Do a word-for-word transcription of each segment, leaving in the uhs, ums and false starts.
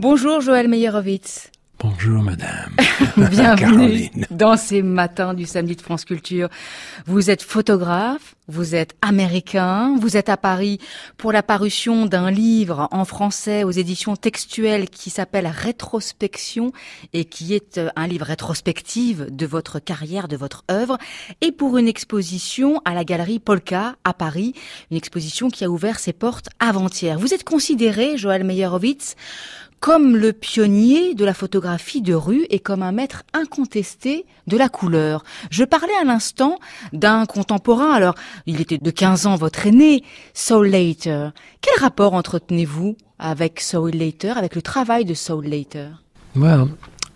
Bonjour Joël Meyerowitz. Bonjour madame. Bienvenue Caroline. dans ces matins du samedi de France Culture. Vous êtes photographe, vous êtes américain, vous êtes à Paris pour la parution d'un livre en français aux éditions textuelles qui s'appelle Rétrospection et qui est un livre rétrospective de votre carrière, de votre œuvre, et pour une exposition à la galerie Polka à Paris, une exposition qui a ouvert ses portes avant-hier. Vous êtes considéré, Joël Meyerowitz, comme le pionnier de la photographie de rue et comme un maître incontesté de la couleur. Je parlais à l'instant d'un contemporain, alors il était de quinze ans votre aîné, Saul Leiter. Quel rapport entretenez-vous avec Saul Leiter, avec le travail de Saul Leiter? Well,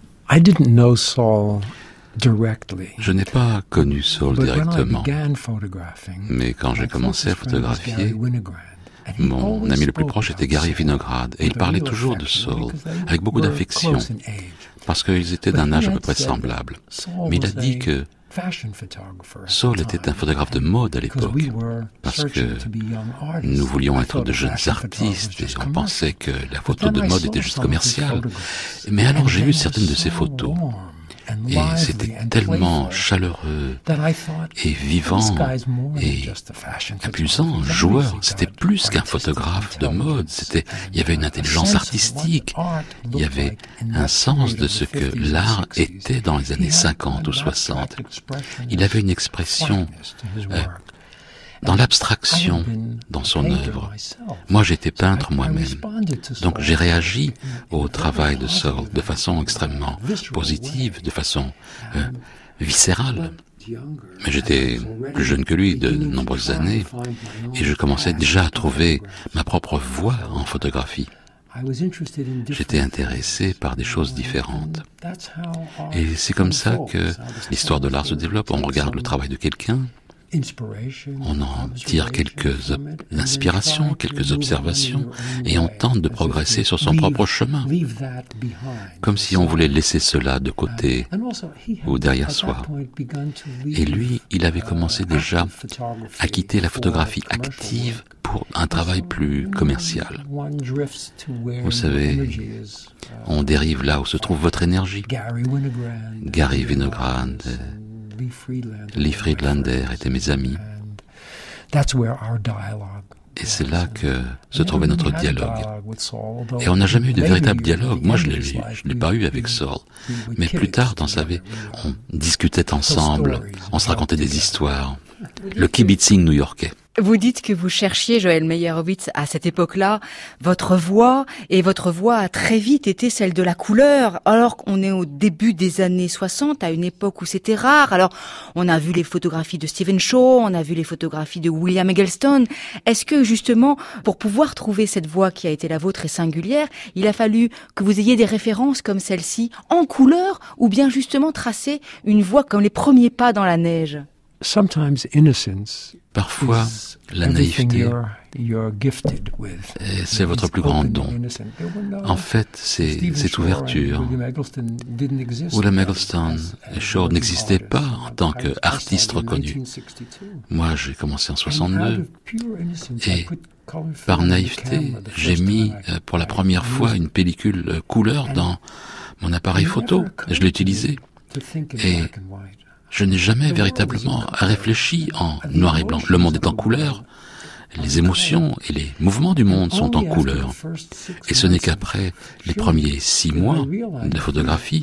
I didn't know Saul directly. Je n'ai pas connu Saul But when I directement, began photographing, mais quand j'ai my commencé à closest friend was Gary photographier, Winograd. And he mon always ami le plus spoke proche about était Gary Saul Winograd, et il with a parlait real toujours de affection Saul, because they avec beaucoup were d'affection, close in age. parce qu'ils étaient But d'un he âge à had peu près said semblable. that Saul Mais il a was dit a que fashion photographer at Saul the était time. un photographe de mode à Because l'époque, we were parce searching que to be young artists. nous voulions I être thought de the jeunes fashion photography artistes was et just on pensait que la commercial. photo But de then I mode saw était juste some of his commerciale. photographs, Mais alors and j'ai they vu were certaines de ses so photos, warm and et lively c'était and tellement playful chaleureux that I thought, et vivant this guy's more than et just a fashion amusant, photographer. joueur. He's C'était got plus qu'un artistic photographe de mode, intelligence c'était, il y avait une and a intelligence sense of what artistique, art il y looked avait like in un that sens period de of ce the que fifties and l'art sixties. était dans les He années had cinquante ou an soixante. abstract expression Il avait une expression flatness to his euh, work. dans And l'abstraction I had been dans a son painter œuvre. myself. Moi, j'étais peintre I- I moi-même. responded to Donc Saul j'ai réagi in- in au a travail very de Saul positive de façon and extrêmement visceral positive, way. de façon euh, Um, viscérale. but younger, Mais j'étais I was already plus jeune que lui de beginning to nombreuses try to années, find my own et je commençais path déjà à in trouver photographs. ma propre voie en photographie. I was interested in J'étais different intéressé par des choses différentes. things. That's how art Et c'est comme ça unfolds. que How this l'histoire de l'art se unfolds. développe. On regarde le travail de quelqu'un, Inspiration, on en tire observation quelques from it, and then inspirations, try to quelques move on in observations, your own et on way, tente de as if progresser to sur son leave- propre chemin, leave that behind. comme si on voulait laisser cela de côté And also, he had ou derrière at that soi. point begun to leave, Et lui, il avait uh, commencé déjà active photography à quitter la for photographie commercial active work. pour un travail plus commercial. One drifts to where Vous savez, the energy is, uh, on dérive là où se trouve votre énergie. Gary Winograd, Gary Winograd, and Lee Friedlander, Lee Friedlander étaient mes amis. And that's where our dialogue Et c'est was. là que se We trouvait never notre had a dialogue. dialogue with Saul, although Et on n'a jamais eu de later véritable years, dialogue. at the Moi, end je of l'ai his eu, life, je l'ai we- pas eu we- avec Saul. we would Mais plus kibitz tard dans sa vie, together. on discutait ensemble, stories on se racontait des together. histoires. Le kibitzing new-yorkais. Vous dites que vous cherchiez, Joël Meyerowitz, à cette époque-là, votre voix, et votre voix a très vite été celle de la couleur, alors qu'on est au début des années soixante, à une époque où c'était rare. Alors, on a vu les photographies de Stephen Shaw, on a vu les photographies de William Eggleston. Est-ce que, justement, pour pouvoir trouver cette voix qui a été la vôtre et singulière, il a fallu que vous ayez des références comme celle-ci, en couleur, ou bien justement tracer une voix comme les premiers pas dans la neige? Sometimes innocence Parfois, is la everything naïveté, you're, you're gifted with. et c'est votre He's plus grand open don. and innocent. There were no- En fait, c'est Stephen cette Shaw and ouverture. William Eggleston didn't exist William as- Eggleston as- et as Shaw working n'existaient artists. pas en tant I- I qu'artistes started in reconnus. nineteen sixty-two. Moi, j'ai commencé en And out soixante-deux. of pure innocence, I Et put color film par in the naïveté, camera the j'ai first mis time I- euh, pour la I première used fois it. une pellicule euh, couleur dans mon appareil It photo. never occurred Je l'ai to me utilisé. to think in Et black and white. Je n'ai jamais véritablement réfléchi en noir et blanc. Le monde est en couleur. Les émotions et les mouvements du monde sont en couleur. Et ce n'est qu'après les premiers six mois de photographie,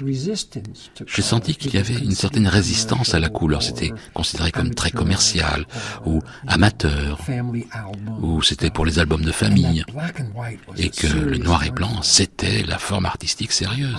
j'ai senti qu'il y avait une certaine résistance à la couleur. C'était considéré comme très commercial, ou amateur, ou c'était pour les albums de famille, et que le noir et blanc, c'était la forme artistique sérieuse.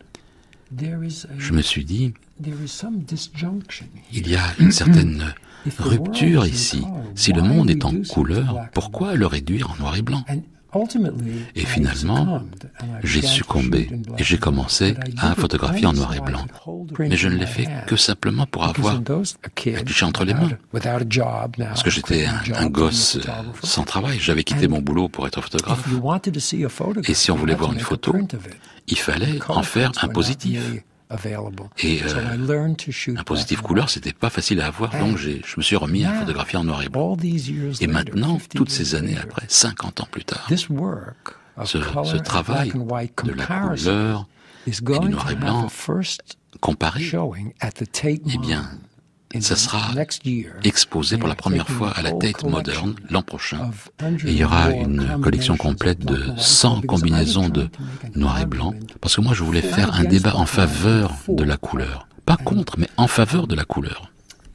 Je me suis dit, il y a une certaine rupture ici. Si le monde est en couleur, pourquoi le réduire en noir et blanc ? Et finalement, j'ai succombé et j'ai commencé à photographier en noir et blanc. Mais je ne l'ai fait que simplement pour avoir un cliché entre les mains. Parce que j'étais un, un gosse sans travail. J'avais quitté mon boulot pour être photographe. Et si on voulait voir une photo, il fallait en faire un positif. Et euh, un positif couleur, c'était pas facile à avoir, donc j'ai, je me suis remis à photographier en noir et blanc. Et maintenant, toutes ces années après, cinquante ans plus tard, ce, ce travail de la couleur et du noir et blanc comparé, eh bien, ça sera exposé pour la première fois à la Tate Modern l'an prochain. Et il y aura une collection complète de cent combinaisons de noir et blanc, parce que moi je voulais faire un débat en faveur de la couleur. Pas contre, mais en faveur de la couleur.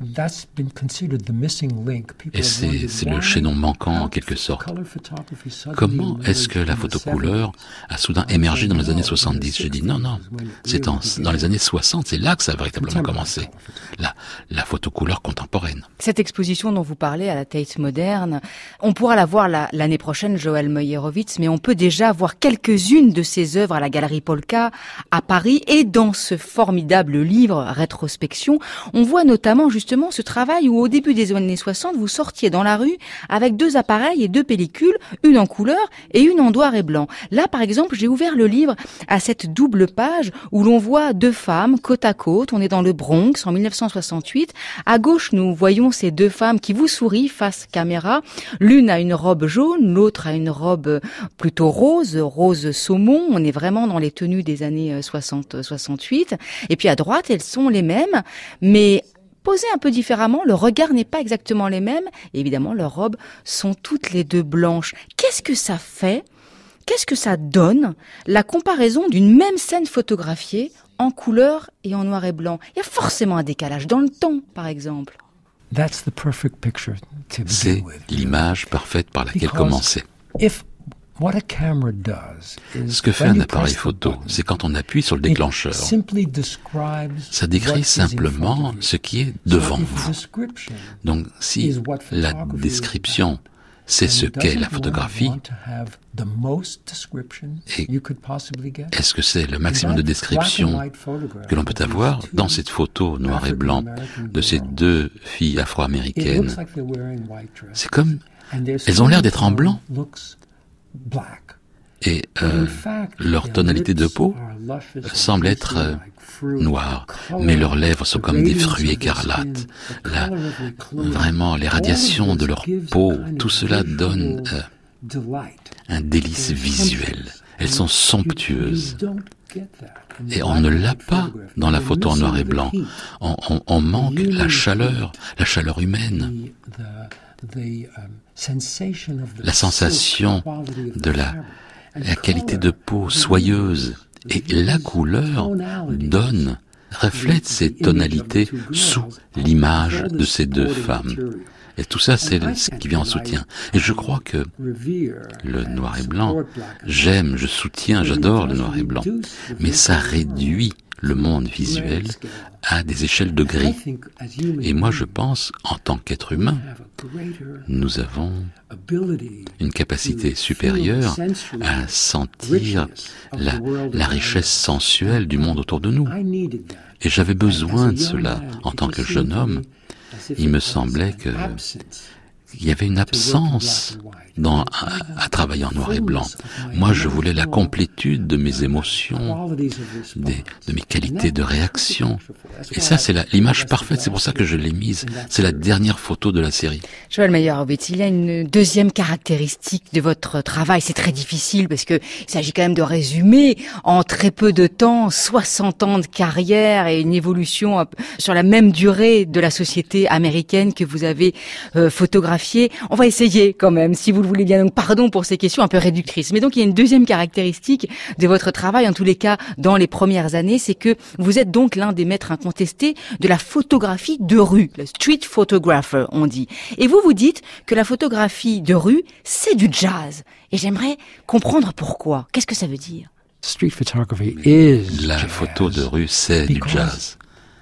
Et c'est, c'est le chaînon manquant en quelque sorte. Comment est-ce que la photo couleur a soudain émergé dans les années soixante-dix? J'ai dit non, non, c'est en, dans les années soixante, c'est là que ça a véritablement commencé. La, la photo couleur contemporaine. Cette exposition dont vous parlez à la Tate Moderne, on pourra la voir la, l'année prochaine, Joël Meyerowitz, mais on peut déjà voir quelques-unes de ses œuvres à la Galerie Polka à Paris et dans ce formidable livre Rétrospection, on voit notamment justement ce travail où au début des années soixante, vous sortiez dans la rue avec deux appareils et deux pellicules, une en couleur et une en noir et blanc. Là, par exemple, j'ai ouvert le livre à cette double page où l'on voit deux femmes côte à côte. On est dans le Bronx en mille neuf cent soixante-huit. À gauche, nous voyons ces deux femmes qui vous sourient face caméra. L'une a une robe jaune, l'autre a une robe plutôt rose, rose saumon. On est vraiment dans les tenues des années soixante soixante-huit. Et puis à droite, elles sont les mêmes, mais posées un peu différemment, le regard n'est pas exactement les mêmes, et évidemment leurs robes sont toutes les deux blanches. Qu'est-ce que ça fait ? Qu'est-ce que ça donne, la comparaison d'une même scène photographiée en couleur et en noir et blanc ? Il y a forcément un décalage dans le temps, par exemple. C'est l'image parfaite par laquelle commencer. Ce que fait un appareil photo, c'est quand on appuie sur le déclencheur. Ça décrit simplement ce qui est devant vous. Donc, si la description, c'est ce qu'est la photographie, et est-ce que c'est le maximum de description que l'on peut avoir dans cette photo noir et blanc de ces deux filles afro-américaines? C'est comme, elles ont l'air d'être en blanc. Et euh, leur tonalité de peau semble être euh, noire, mais leurs lèvres sont comme des fruits écarlates. La, vraiment, les radiations de leur peau, tout cela donne euh, un délice visuel. Elles sont somptueuses. Et on ne l'a pas dans la photo en noir et blanc. On, on, on manque la chaleur, la chaleur humaine. La sensation de la, la qualité de peau soyeuse et la couleur donne, reflète ces tonalités sous l'image de ces deux femmes. Et tout ça, c'est ce qui vient en soutien. Et je crois que le noir et blanc, j'aime, je soutiens, j'adore le noir et blanc, mais ça réduit le monde visuel à des échelles de gris. Et moi, je pense, en tant qu'être humain, nous avons une capacité supérieure à sentir la, la richesse sensuelle du monde autour de nous. Et j'avais besoin de cela. En tant que jeune homme, il me semblait que il y avait une absence dans, à, à travailler en noir et blanc. Moi, je voulais la complétude de mes émotions, des, de mes qualités de réaction. Et ça, c'est la, l'image parfaite. C'est pour ça que je l'ai mise. C'est la dernière photo de la série. Joël Meyerowitz, il y a une deuxième caractéristique de votre travail. C'est très difficile parce que il s'agit quand même de résumer en très peu de temps soixante ans de carrière et une évolution sur la même durée de la société américaine que vous avez euh, photographiée. On va essayer quand même, si vous le voulez bien. Donc, pardon pour ces questions un peu réductrices. Mais donc, il y a une deuxième caractéristique de votre travail, en tous les cas, dans les premières années, c'est que vous êtes donc l'un des maîtres incontestés de la photographie de rue, le street photographer, on dit. Et vous, vous dites que la photographie de rue, c'est du jazz. Et j'aimerais comprendre pourquoi. Qu'est-ce que ça veut dire? Street photography is La photo de rue, c'est du jazz.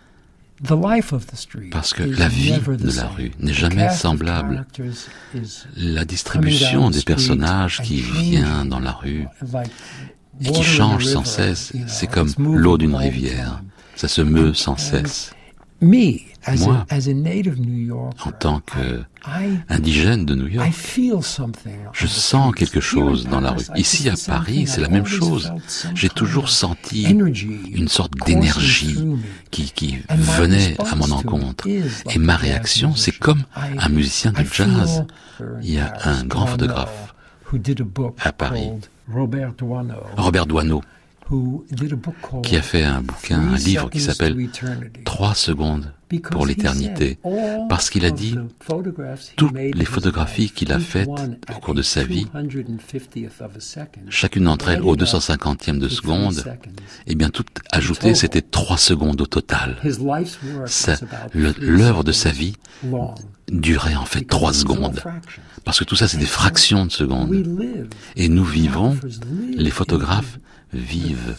Parce que la vie de la rue n'est jamais semblable. La distribution des personnages qui vient dans la rue et qui change sans cesse, c'est comme l'eau d'une rivière. Ça se meut sans cesse. Moi, en tant qu'indigène de New York, je sens quelque chose dans la rue. Ici, à Paris, c'est la même chose. J'ai toujours senti une sorte d'énergie qui, qui venait à mon encontre. Et ma réaction, c'est comme un musicien de jazz. Il y a un grand photographe, à Paris, Robert Doisneau, qui a fait un bouquin, un livre qui s'appelle « Trois secondes pour l'éternité », parce qu'il a dit toutes les photographies qu'il a faites au cours de sa vie, chacune d'entre elles au deux cent cinquantième de seconde, et bien toutes ajoutées, c'était trois secondes au total. Ça, le, l'œuvre de sa vie durait en fait trois secondes, parce que tout ça c'est des fractions de secondes. Et nous vivons, les photographes, vivent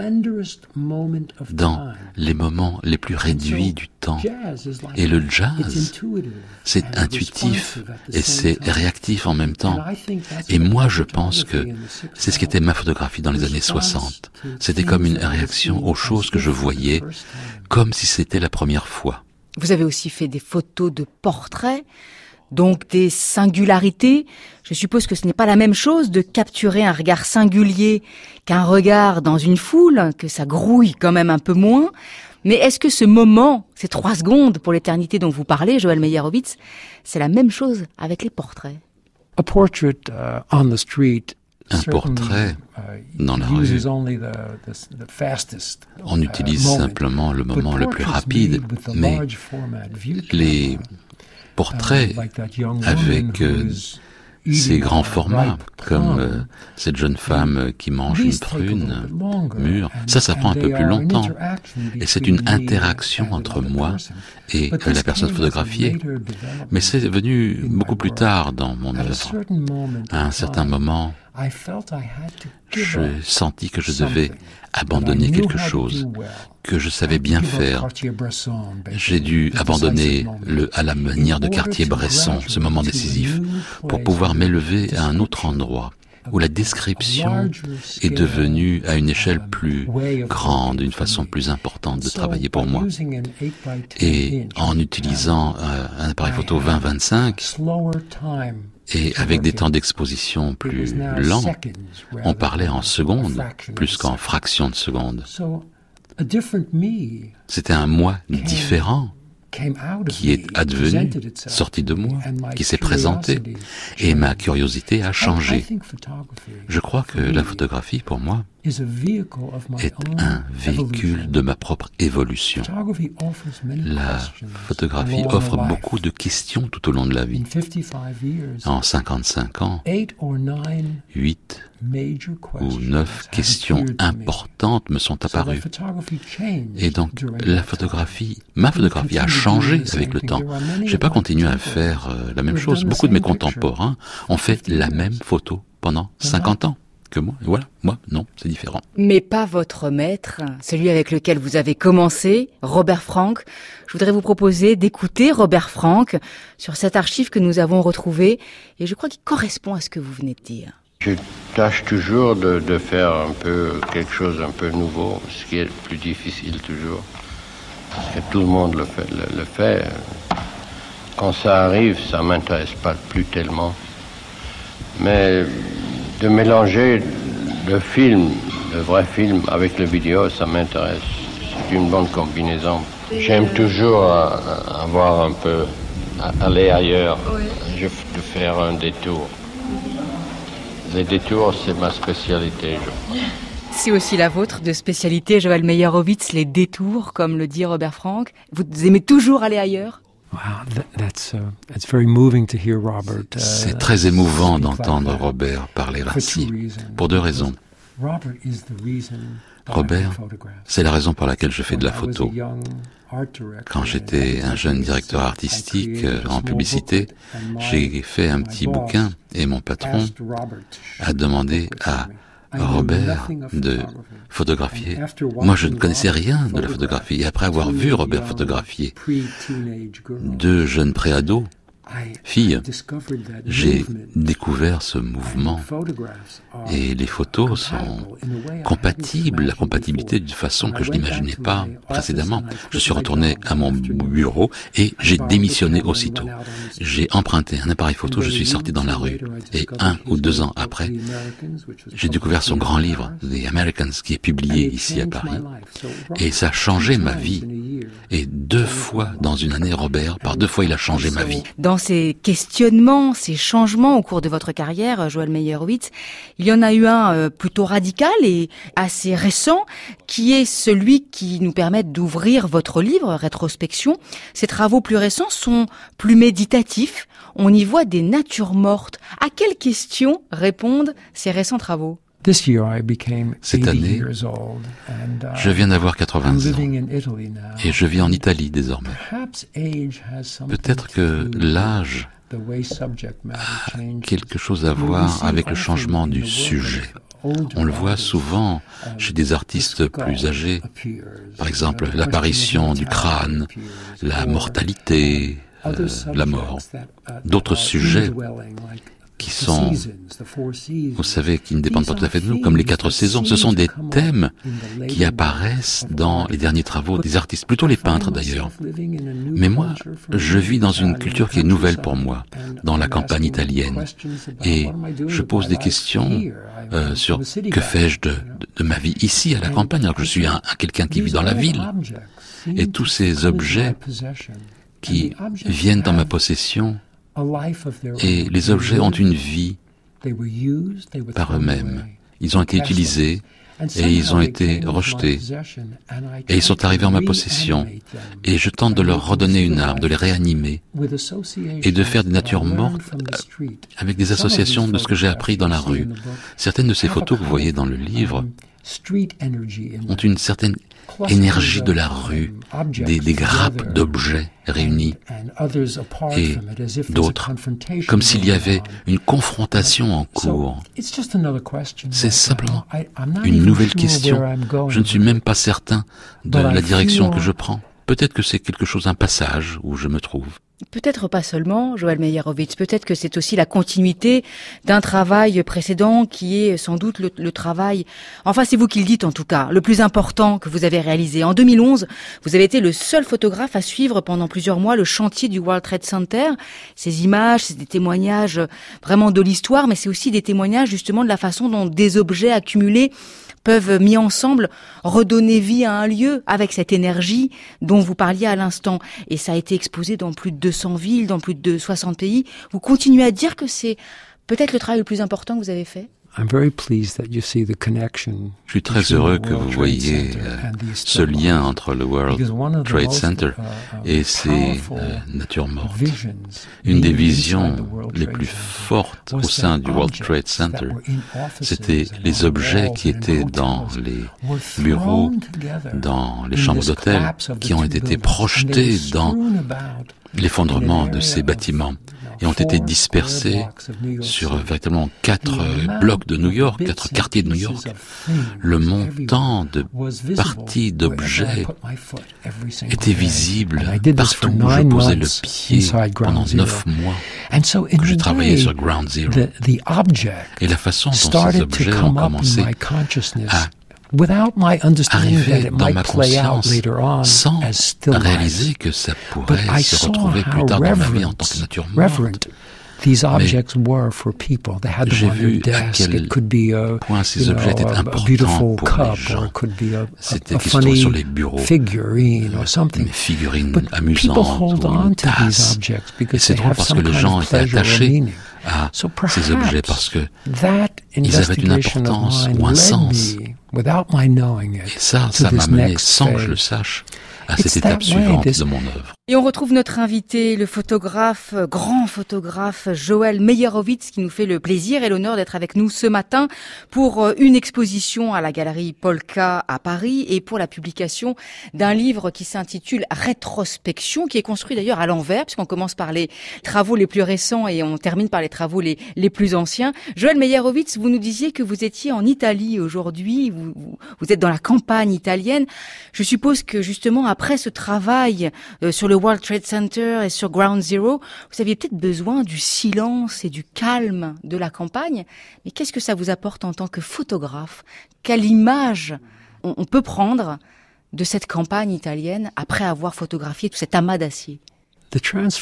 dans les moments les plus réduits du temps. Et le jazz, c'est intuitif et c'est réactif en même temps. Et moi, je pense que c'est ce qu'était ma photographie dans les années soixante. C'était comme une réaction aux choses que je voyais, comme si c'était la première fois. Vous avez aussi fait des photos de portraits, donc des singularités. Je suppose que ce n'est pas la même chose de capturer un regard singulier qu'un regard dans une foule, que ça grouille quand même un peu moins. Mais est-ce que ce moment, ces trois secondes pour l'éternité dont vous parlez, Joël Meyerowitz, c'est la même chose avec les portraits? A portrait uh, on the street. Un portrait dans la rue, on utilise simplement le moment le plus rapide, mais les portraits avec euh, ces grands formats, comme euh, cette jeune femme qui mange une prune mûre, ça, ça prend un peu plus longtemps. Et c'est une interaction entre moi et euh, la personne photographiée. Mais c'est venu beaucoup plus tard dans mon œuvre. À un certain moment, j'ai senti que je devais abandonner quelque chose, que je savais bien faire. J'ai dû abandonner le à la manière de Cartier-Bresson, ce moment décisif, pour pouvoir m'élever à un autre endroit, où la description est devenue à une échelle plus grande, une façon plus importante de travailler pour moi. Et en utilisant euh, un appareil photo vingt vingt-cinq, et avec des temps d'exposition plus lents, on parlait en secondes plus qu'en fractions de secondes. C'était un moi différent qui est advenu, sorti de moi, qui s'est présenté, et ma curiosité a changé. Je crois que la photographie, pour moi, est un véhicule de ma propre évolution. La photographie offre beaucoup de questions tout au long de la vie. En cinquante-cinq ans, huit ou neuf questions importantes me sont apparues. Et donc, la photographie, ma photographie a changé avec le temps. Je n'ai pas continué à faire euh, la même chose. Beaucoup de mes contemporains ont fait la même photo pendant cinquante ans. Que moi, et voilà, moi, non, c'est différent. Mais pas votre maître, celui avec lequel vous avez commencé, Robert Frank. Je voudrais vous proposer d'écouter Robert Frank sur cette archive que nous avons retrouvée, et je crois qu'il correspond à ce que vous venez de dire. Je tâche toujours de, de faire un peu quelque chose un peu nouveau, ce qui est le plus difficile toujours, parce que tout le monde le fait. Le, le fait. Quand ça arrive, ça m'intéresse pas plus tellement, mais de mélanger le film, le vrai film, avec le vidéo, ça m'intéresse. C'est une bonne combinaison. J'aime toujours euh, avoir un peu, aller ailleurs, je veux faire un détour. Les détours, c'est ma spécialité, je crois. C'est aussi la vôtre de spécialité, Joël Meyerowitz, les détours, comme le dit Robert Frank. Vous aimez toujours aller ailleurs? C'est très émouvant d'entendre Robert parler ainsi, pour deux raisons. Robert, c'est la raison pour laquelle je fais de la photo. Quand j'étais un jeune directeur artistique en publicité, j'ai fait un petit bouquin et mon patron a demandé à Robert de photographier. Moi, je ne connaissais rien de la photographie. Et après avoir vu Robert photographier deux jeunes préados, filles, j'ai découvert ce mouvement. Et les photos sont compatibles, la compatibilité d'une façon que je n'imaginais pas précédemment. Je suis retourné à mon bureau et j'ai démissionné aussitôt. J'ai emprunté un appareil photo, je suis sorti dans la rue. Et un ou deux ans après, j'ai découvert son grand livre, The Americans, qui est publié ici à Paris. Et ça a changé ma vie. Et deux fois dans une année, Robert, par deux fois, il a changé ma vie. Dans Dans ces questionnements, ces changements au cours de votre carrière, Joël Meyerowitz, il y en a eu un euh, plutôt radical et assez récent, qui est celui qui nous permet d'ouvrir votre livre, Rétrospection. Ces travaux plus récents sont plus méditatifs. On y voit des natures mortes. À quelles questions répondent ces récents travaux ? Cette année, je viens d'avoir quatre-vingts ans et je vis en Italie désormais. Peut-être que l'âge a quelque chose à voir avec le changement du sujet. On le voit souvent chez des artistes plus âgés, par exemple l'apparition du crâne, la mortalité, euh, la mort, d'autres sujets qui sont, vous savez, qui ne dépendent pas tout à fait de nous, comme les quatre saisons. Ce sont des thèmes qui apparaissent dans les derniers travaux des artistes, plutôt les peintres d'ailleurs. Mais moi, je vis dans une culture qui est nouvelle pour moi, dans la campagne italienne. Et je pose des questions euh, sur que fais-je de, de, de ma vie ici, à la campagne, alors que je suis un, un quelqu'un qui vit dans la ville. Et tous ces objets qui viennent dans ma possession, et les objets ont une vie par eux-mêmes. Ils ont été utilisés et ils ont été rejetés. Et ils sont arrivés en ma possession. Et je tente de leur redonner une âme, de les réanimer et de faire des natures mortes avec des associations de ce que j'ai appris dans la rue. Certaines de ces photos que vous voyez dans le livre ont une certaine énergie de la rue, des, des grappes d'objets réunis, et d'autres, comme s'il y avait une confrontation en cours. C'est simplement une nouvelle question. Je ne suis même pas certain de la direction que je prends. Peut-être que c'est quelque chose, un passage où je me trouve. Peut-être pas seulement, Joël Meyerowitz, peut-être que c'est aussi la continuité d'un travail précédent qui est sans doute le, le travail, enfin c'est vous qui le dites en tout cas, le plus important que vous avez réalisé. En deux mille onze, vous avez été le seul photographe à suivre pendant plusieurs mois le chantier du World Trade Center. Ces images, c'est des témoignages vraiment de l'histoire, mais c'est aussi des témoignages justement de la façon dont des objets accumulés peuvent, mis ensemble, redonner vie à un lieu avec cette énergie dont vous parliez à l'instant. Et ça a été exposé dans plus de deux cents villes, dans plus de soixante pays. Vous continuez à dire que c'est peut-être le travail le plus important que vous avez fait ? Je suis très heureux que vous voyiez euh, ce lien entre le World Trade Center et ces euh, natures mortes. Une des visions les plus fortes au sein du World Trade Center, c'était les objets qui étaient dans les bureaux, dans les chambres d'hôtel, qui ont été projetés dans l'effondrement de ces bâtiments et ont été dispersés sur euh, véritablement quatre euh, blocs de New York, quatre quartiers de New York. Le montant de parties d'objets était visible partout où je posais le pied pendant neuf mois que je travaillais sur Ground Zero. Et la façon dont ces objets ont commencé à arriver dans ma conscience sans réaliser que ça pourrait se retrouver plus tard dans ma vie en tant que nature morte. Mais j'ai vu à quel point ces objets étaient importants pour les gens. C'était question sur les bureaux, une figurine amusante ou une tasse. Et c'est drôle parce que les gens étaient attachés à ces objets parce que ils avaient une importance ou un sens. Et ça, ça m'a mené, sans que je le sache, à cette étape suivante de mon œuvre. Et on retrouve notre invité, le photographe, grand photographe Joël Meyerowitz, qui nous fait le plaisir et l'honneur d'être avec nous ce matin pour une exposition à la galerie Polka à Paris et pour la publication d'un livre qui s'intitule Rétrospection, qui est construit d'ailleurs à l'envers, puisqu'on commence par les travaux les plus récents et on termine par les travaux les, les plus anciens. Joël Meyerowitz, vous nous disiez que vous étiez en Italie aujourd'hui, vous, vous, vous êtes dans la campagne italienne. Je suppose que justement après ce travail euh, sur le World Trade Center et sur Ground Zero, vous aviez peut-être besoin du silence et du calme de la campagne. Mais qu'est-ce que ça vous apporte en tant que photographe ? Quelle image on, on peut prendre de cette campagne italienne après avoir photographié tout cet amas d'acier ? La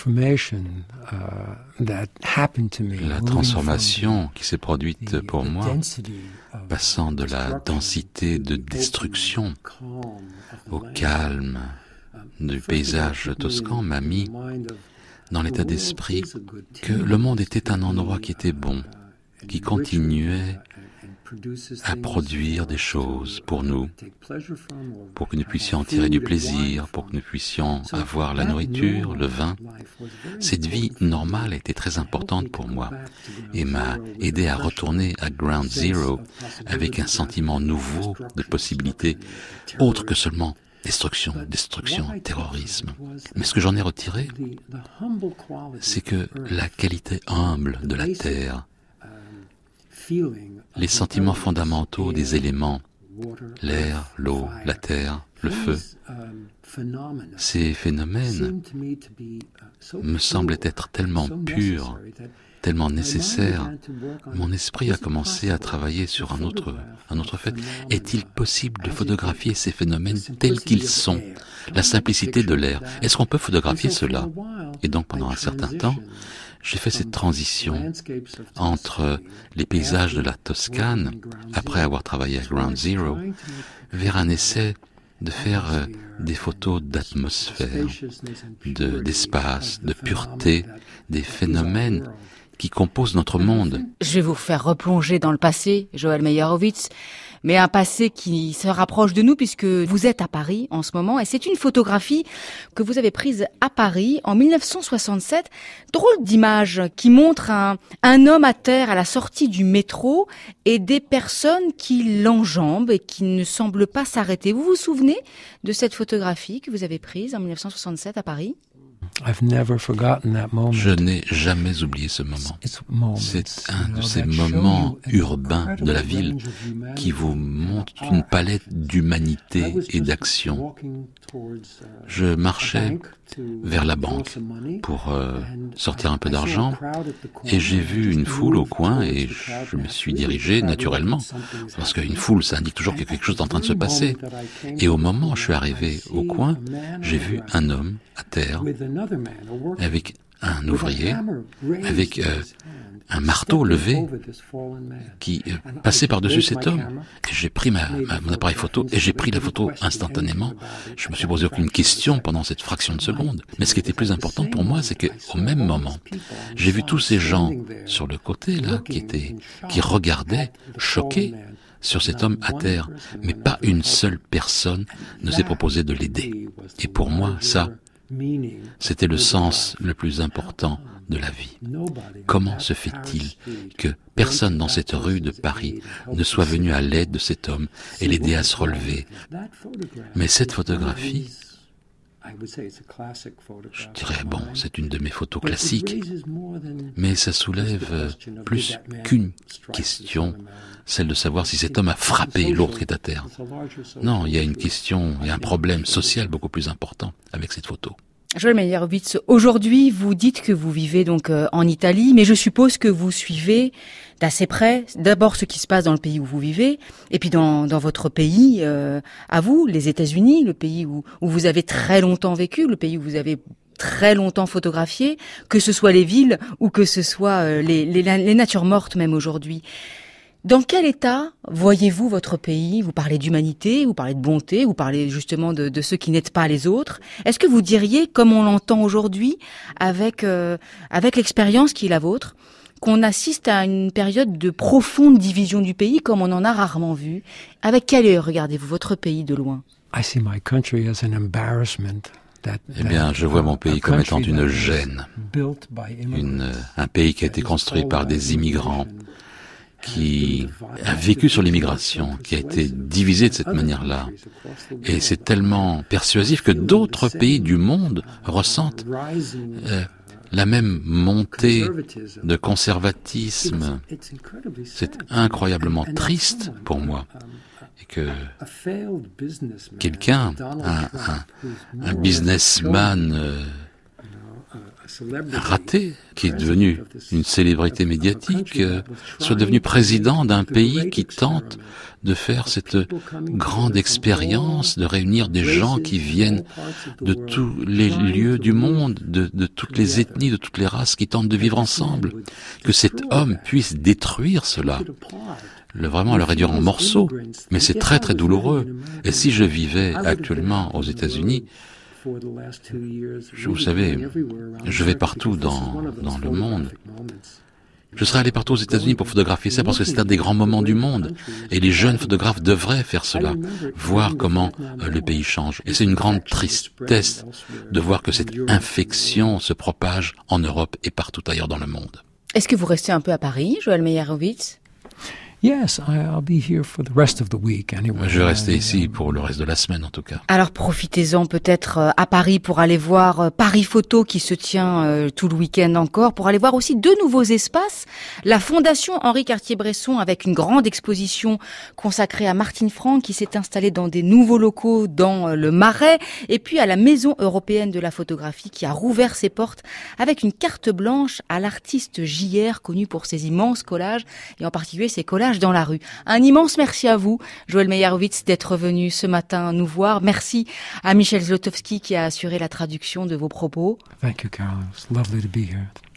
transformation qui s'est produite pour moi, passant de la densité de destruction au calme du paysage toscan, m'a mis dans l'état d'esprit que le monde était un endroit qui était bon, qui continuait à produire des choses pour nous, pour que nous puissions en tirer du plaisir, pour que nous puissions avoir la nourriture, le vin. Cette vie normale était très importante pour moi et m'a aidé à retourner à Ground Zero avec un sentiment nouveau de possibilités, autre que seulement destruction, destruction, terrorisme. Mais ce que j'en ai retiré, c'est que la qualité humble de la terre, les sentiments fondamentaux des éléments, l'air, l'eau, la terre, le feu, ces phénomènes me semblent être tellement purs, tellement nécessaires. Mon esprit a commencé à travailler sur un autre, un autre fait. Est-il possible de photographier ces phénomènes tels qu'ils sont? La simplicité de l'air. Est-ce qu'on peut photographier cela? Et donc pendant un certain temps, j'ai fait cette transition entre les paysages de la Toscane, après avoir travaillé à Ground Zero, vers un essai de faire euh, des photos d'atmosphère, de, d'espace, de pureté, des phénomènes qui composent notre monde. Je vais vous faire replonger dans le passé, Joël Meyerowitz, mais un passé qui se rapproche de nous puisque vous êtes à Paris en ce moment et c'est une photographie que vous avez prise à Paris en mille neuf cent soixante-sept. Drôle d'image qui montre un, un homme à terre à la sortie du métro et des personnes qui l'enjambent et qui ne semblent pas s'arrêter. Vous vous souvenez de cette photographie que vous avez prise en mille neuf cent soixante-sept à Paris ? I've never forgotten that moment. Je n'ai jamais oublié ce moment. C'est un de ces moments urbains de la ville qui vous montre une palette d'humanité et d'action. Je marchais vers la banque pour euh, sortir un peu d'argent et j'ai vu une foule au coin et je me suis dirigé naturellement parce qu'une foule ça indique toujours qu'il y a quelque chose en train de se passer. Et au moment où je suis arrivé au coin, j'ai vu un homme à terre avec un ouvrier avec euh, un marteau levé qui euh, passait par-dessus cet homme. Et j'ai pris ma, ma, mon appareil photo et j'ai pris la photo instantanément. Je me suis posé aucune question pendant cette fraction de seconde. Mais ce qui était plus important pour moi, c'est qu'au même moment, j'ai vu tous ces gens sur le côté là qui étaient, qui regardaient, choqués sur cet homme à terre. Mais pas une seule personne ne s'est proposé de l'aider. Et pour moi, ça, c'était le sens le plus important de la vie. Comment se fait-il que personne dans cette rue de Paris ne soit venu à l'aide de cet homme et l'aider à se relever? Mais cette photographie, je dirais, bon, c'est une de mes photos classiques, mais ça soulève plus qu'une question, celle de savoir si cet homme a frappé l'autre qui est à terre. Non, il y a une question, il y a un problème social beaucoup plus important avec cette photo. Joël Meyerowitz, aujourd'hui, vous dites que vous vivez donc euh, en Italie, mais je suppose que vous suivez d'assez près d'abord ce qui se passe dans le pays où vous vivez, et puis dans, dans votre pays, euh, à vous, les États-Unis, le pays où, où vous avez très longtemps vécu, le pays où vous avez très longtemps photographié, que ce soit les villes ou que ce soit euh, les, les, les natures mortes même aujourd'hui. Dans quel état voyez-vous votre pays? Vous parlez d'humanité, vous parlez de bonté, vous parlez justement de, de ceux qui n'aident pas les autres. Est-ce que vous diriez, comme on l'entend aujourd'hui, avec euh, avec l'expérience qui est la vôtre, qu'on assiste à une période de profonde division du pays, comme on en a rarement vu? Avec quel œil regardez-vous votre pays de loin? I see my country as an embarrassment. Eh bien, je vois mon pays comme étant une gêne, une, un pays qui a été construit par des immigrants, qui a vécu sur l'immigration, qui a été divisé de cette manière-là. Et c'est tellement persuasif que d'autres pays du monde ressentent euh, la même montée de conservatisme. C'est incroyablement triste pour moi. Et que quelqu'un, un, un, un businessman euh, raté, qui est devenu une célébrité médiatique, euh, soit devenu président d'un pays qui tente de faire cette grande expérience, de réunir des gens qui viennent de tous les lieux du monde, de, de toutes les ethnies, de toutes les races, qui tentent de vivre ensemble. Que cet homme puisse détruire cela, le, vraiment le réduire en morceaux, mais c'est très très douloureux. Et si je vivais actuellement aux États-Unis, Vous savez, je vais partout dans, dans le monde. Je serais allé partout aux États-Unis pour photographier ça parce que c'est un des grands moments du monde. Et les jeunes photographes devraient faire cela, voir comment euh, le pays change. Et c'est une grande tristesse de voir que cette infection se propage en Europe et partout ailleurs dans le monde. Est-ce que vous restez un peu à Paris, Joël Meyerowitz? Yes, I'll be here for the rest of the week anyway. Je vais rester ici pour le reste de la semaine en tout cas. Alors profitez-en peut-être à Paris pour aller voir Paris Photo qui se tient euh, tout le week-end encore, pour aller voir aussi deux nouveaux espaces. La Fondation Henri Cartier-Bresson avec une grande exposition consacrée à Martine Franck qui s'est installée dans des nouveaux locaux dans euh, le Marais, et puis à la Maison européenne de la photographie qui a rouvert ses portes avec une carte blanche à l'artiste J R, connu pour ses immenses collages et en particulier ses collages dans la rue. Un immense merci à vous, Joël Meyerowitz, d'être venu ce matin nous voir. Merci à Michel Zlotowski qui a assuré la traduction de vos propos. Thank you, Carol. It's lovely to be here.